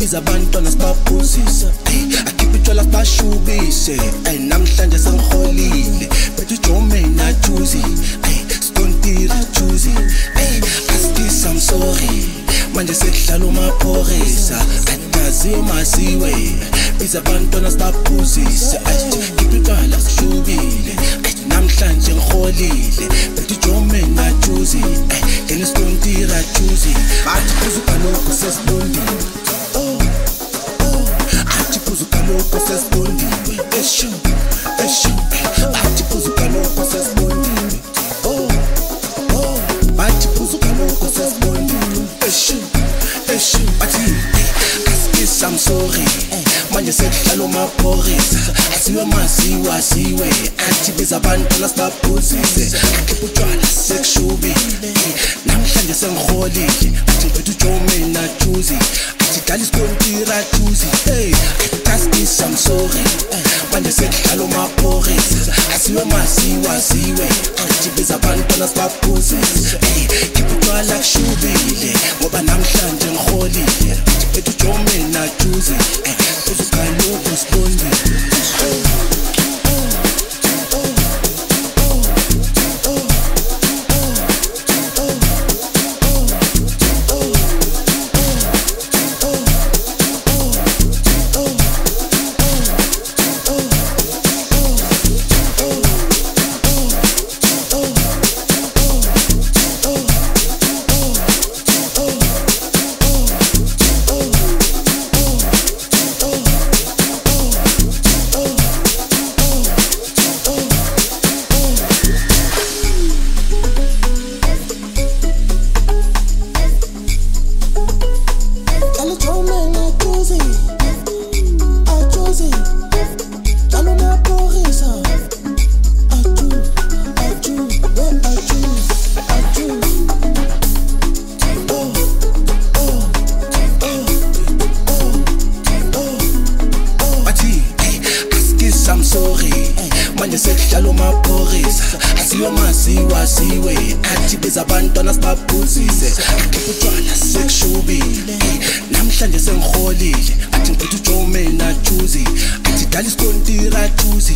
biza abantwana sibaphuzise akhiphe utshwala sibashubise namhlanje sengiholile bethu ujome najuzi skontira juzi askisa I'm sorry manje sekudlala umaphorisa ataziwe masiwe biza abantwana sibaphuzise akhiphe utshwala sishubile namhlanje ngiholile bethu ujome najuzi then skontira juzi bathi kuzuka lokho sesibondile athi kuzuka lokho sesibondile esho athi kuzuka lokho sesibondile bathi kuzuka lokho sesibondile esho bathi askisa I'm sorry manje sekudlala umaphorisa asiwe masiwe asiwe athi biza abantwana sibaphuzise akhiphe utshwala sekushubile namhlanje sengiholile athi bethu ujome najuzi athi dlala isikontira juzi askisa I'm sorry manje sekudlala umaphorisa asiwe masiwe asiwe athi biza abantwana sibaphuzise khiphe utshwala kushubile ngoba namhlanje ngiholile athi bethu ujome najuzi kuzuka lokho sibondile I'm sorry manje sekudlala umaphorisa asiwe masiwe asiwe athi biza abantwana sibaphuzise akhiphe utshwala sekushubile namhlanje sengiholile athi ngiphethe ujome najuzi athi dlala isikontira juzi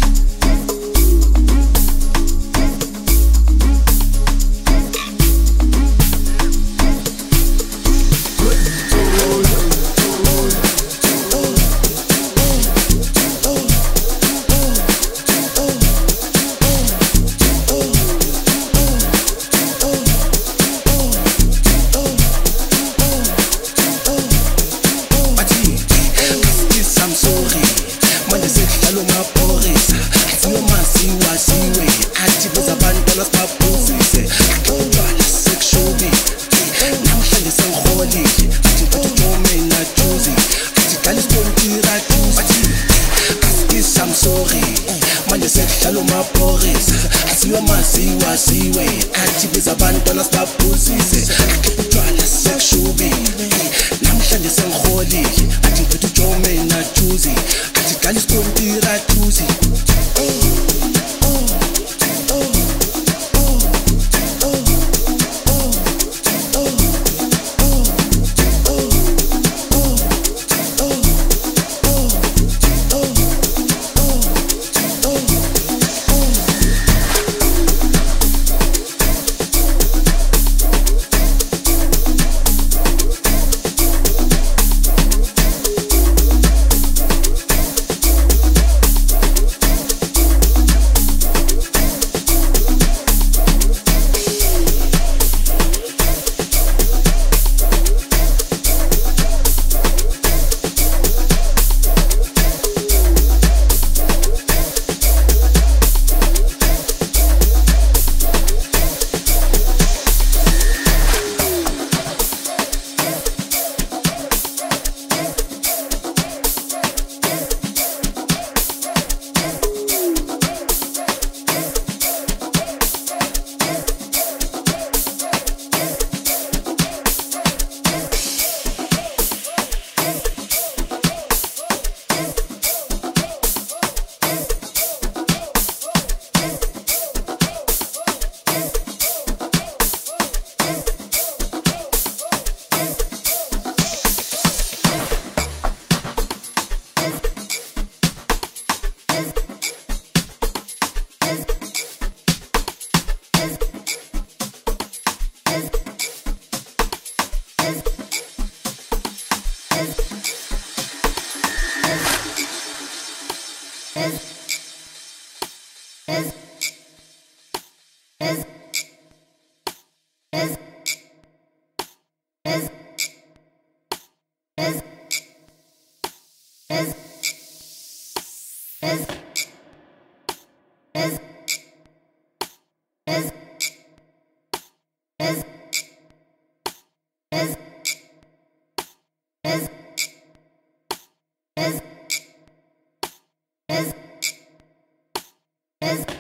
I'm sorry manje sekudlala umaphorisa asiwe masiwe asiwe athi biza abantwana sibaphuzise akhiphe utshwala sekushubile namhlanje sengiholile athi ngiphethe ujome najuzi athi dlala isikontira juzi As